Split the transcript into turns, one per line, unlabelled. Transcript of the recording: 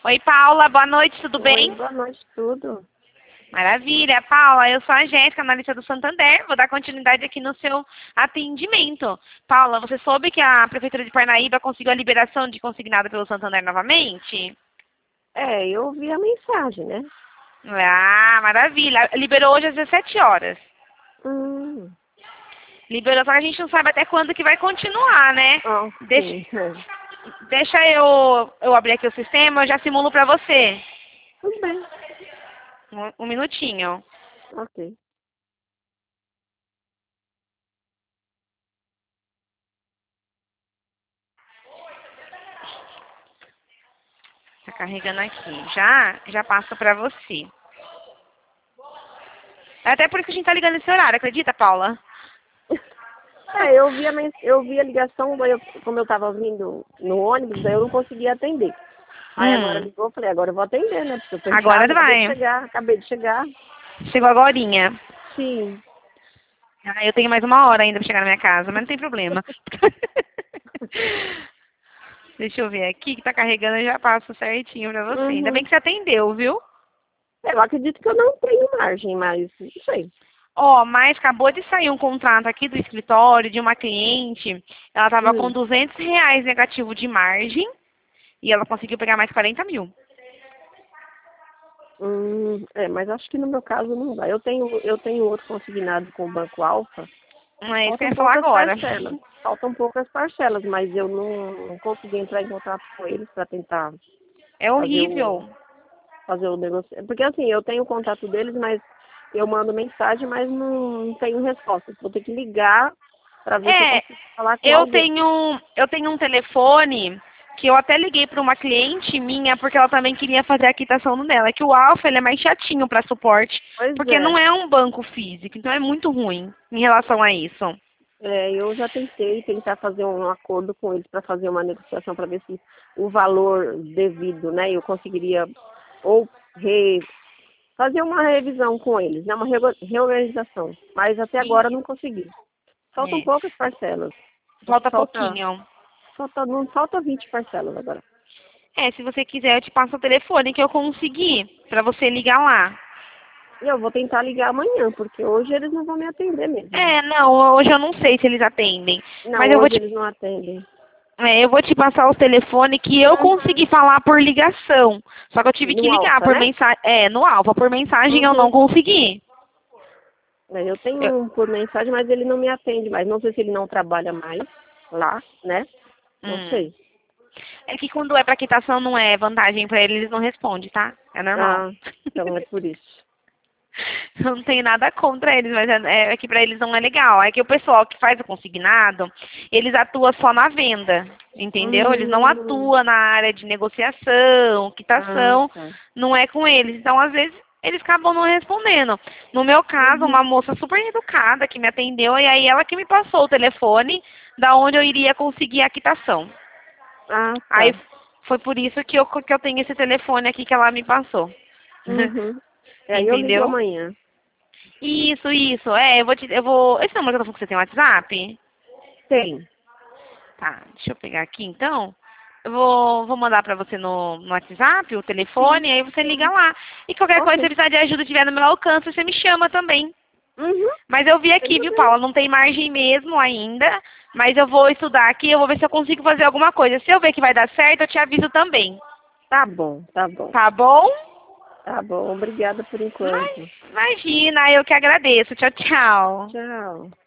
Oi, Paula, boa noite, tudo
Oi,
bem?
boa noite, tudo.
Maravilha, Paula, eu sou a Jéssica, analista do Santander, vou dar continuidade aqui no seu atendimento. Paula, você soube que a Prefeitura de Parnaíba conseguiu a liberação de consignado pelo Santander novamente?
Eu vi a mensagem, né?
Ah, maravilha, liberou hoje às 17 horas.
Hum,
Liberou, só que a gente não sabe até quando que vai continuar, né?
ó,
Deixa,
sim.
deixa eu abrir aqui o sistema, eu já simulo pra você.
Tudo bem,
Um minutinho.
ok.
Tá carregando aqui. Já passo pra você. É até por isso que a gente tá ligando esse horário, acredita, Paula?
Eu vi a ligação, como eu tava vindo no ônibus, daí eu não conseguia atender. Aí agora
Hum,
ligou, eu falei, agora eu vou atender, né? Porque eu tô em
agora
casa,
vai.
acabei de chegar.
Chegou agorinha.
Sim.
Ah, eu tenho mais uma hora ainda pra chegar na minha casa, mas não tem problema. Deixa eu ver aqui que tá carregando, eu já passo certinho pra você. Ainda bem
Uhum.
que você atendeu, viu?
Eu acredito que eu não tenho margem, mas não sei.
Ó, mas acabou de sair um contrato aqui do escritório de uma cliente. Ela tava com
Hum.
R$ 200 negativo de margem e ela conseguiu pegar mais 40 mil.
Mas acho que no meu caso não vai. Eu tenho outro consignado com o Banco Alfa.
Não é isso que eu
Faltam
ia falar
poucas
agora.
parcelas. Faltam poucas parcelas, mas eu não consegui entrar em contato com eles para tentar
É
fazer o,
horrível.
fazer o negócio. Porque assim, eu tenho o contato deles, mas eu mando mensagem, mas não tenho resposta. Vou ter que ligar para ver se eu
É,
consigo falar com
eu
alguém.
tenho, eu tenho um telefone que eu até liguei para uma cliente minha porque ela também queria fazer a quitação no dela. É que o Alfa ele é mais chatinho para suporte,
Pois
porque não
é.
é um banco físico, então é muito ruim em relação a isso.
Eu já tentei tentar fazer um acordo com eles para fazer uma negociação para ver se o valor devido, né, eu conseguiria ou fazer uma revisão com eles, né, uma reorganização. Mas até agora
Sim.
não consegui. Faltam
É,
poucas parcelas. Acho que
falta pouquinho.
não falta 20 parcelas agora.
É, se você quiser eu te passo o telefone que eu consegui para você ligar lá.
E eu vou tentar ligar amanhã, porque hoje eles não vão me atender mesmo.
É, não, hoje eu não sei se eles atendem,
Não,
mas eu vou
hoje
te
eles não atendem.
eu vou te passar o telefone que eu
Uhum.
consegui falar por ligação. Só que eu tive que
No
ligar
Alfa,
por
né?
mensagem. É, no Alfa, por mensagem eu não
Uhum.
consegui.
Eu tenho
Eu-
um por mensagem, mas ele não me atende mais. Não sei se ele não trabalha mais lá, né? Não
hum.
sei.
É que quando é pra quitação não é vantagem pra eles, eles não respondem, tá? É normal.
Ah, então é por isso.
Eu não tenho nada contra eles, mas é que pra eles não é legal. É que o pessoal que faz o consignado, eles atuam só na venda, entendeu? Eles não
Hum,
atuam na área de negociação, quitação,
tá.
não é com eles. Então, às vezes, eles acabam não respondendo. No meu caso, uma
Uhum.
moça super educada que me atendeu, e aí ela que me passou o telefone da onde eu iria conseguir a quitação.
Ah,
Aí
tá.
foi por isso que eu tenho esse telefone aqui que ela me passou.
Uhum. Aí eu ligo
Entendeu?
amanhã.
Isso. É, eu vou. Esse número que eu tô falando que você tem WhatsApp?
Tem.
Tá, deixa eu pegar aqui então. Eu vou mandar pra você no WhatsApp o
Sim.
telefone, aí você liga lá. E qualquer coisa, se
Ok.
você precisar de ajuda tiver no meu alcance, você me chama também.
Uhum.
Mas eu vi
Sem
aqui, viu,
problema.
Paula? Não tem margem mesmo ainda. Mas eu vou estudar aqui, eu vou ver se eu consigo fazer alguma coisa. Se eu ver que vai dar certo, eu te aviso também.
Tá bom, tá bom.
Tá bom?
Tá bom. Obrigada por enquanto.
Imagina, eu que agradeço. Tchau, tchau.
Tchau.